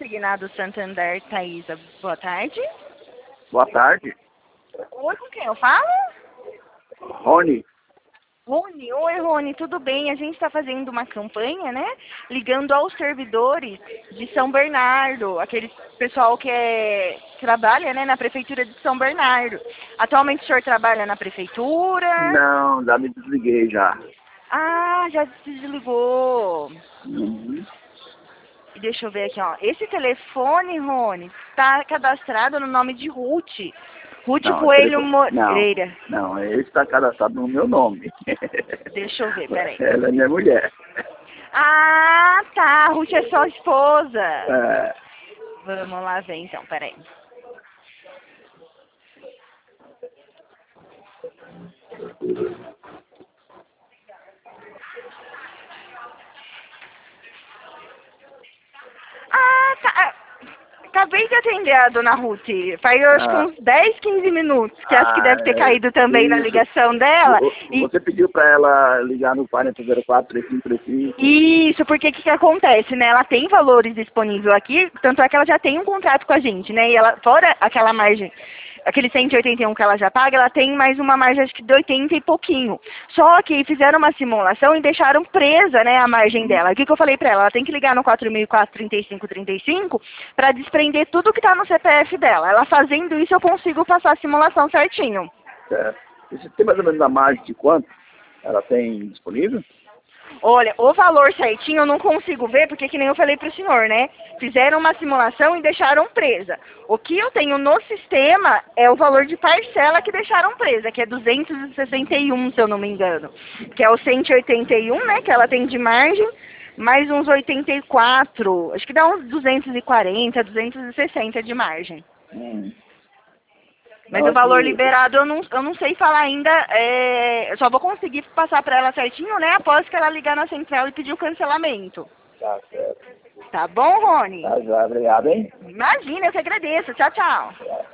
Consignado Santander, Thaisa. Boa tarde. Boa tarde. Oi, com quem eu falo? Rony. Rony, oi Rony, tudo bem? A gente está fazendo uma campanha, né? Ligando aos servidores de São Bernardo, aquele pessoal que trabalha, né, na prefeitura de São Bernardo. Atualmente o senhor trabalha na prefeitura? Não, já me desliguei já. Ah, já se desligou. Uhum. E deixa eu ver aqui, ó. Esse telefone, Rony, está cadastrado no nome de Ruth. Ruth Não, Coelho não, Moreira. não, ele está cadastrado no meu nome. Deixa eu ver, peraí. Ela é minha mulher. Ah, tá. Ruth é sua esposa. É, Vamos lá ver então, peraí. Ah, tá. Acabei de atender a dona Ruth. Faz acho que uns 10, 15 minutos, que acho que deve ter caído também na isso. ligação dela. Você pediu para ela ligar no 4004-3535? Isso, porque o que acontece, né? Ela tem valores disponíveis aqui, tanto é que ela já tem um contrato com a gente, né? E ela, fora aquela margem, aquele 181 que ela já paga, ela tem mais uma margem, acho que de 80 e pouquinho. Só que fizeram uma simulação e deixaram presa, né, a margem dela. O que eu falei pra ela? Ela tem que ligar no 4004-3535 para desprender tudo que tá no CPF dela. Ela fazendo isso, eu consigo passar a simulação certinho. Certo. Você tem mais ou menos a margem de quanto ela tem disponível? Olha, o valor certinho eu não consigo ver, porque que nem eu falei pro senhor, né? Fizeram uma simulação e deixaram presa. O que eu tenho no sistema é o valor de parcela que deixaram presa, que é 261, se eu não me engano. Que é o 181, né, que ela tem de margem, mais uns 84, acho que dá uns 240, 260 de margem. Mas o valor liberado eu não sei falar ainda, eu só vou conseguir passar para ela certinho, né, após que ela ligar na central e pedir o cancelamento. Tá certo. Tá bom, Rony? Tá já, obrigado, hein? Imagina, eu que agradeço. Tchau, tchau.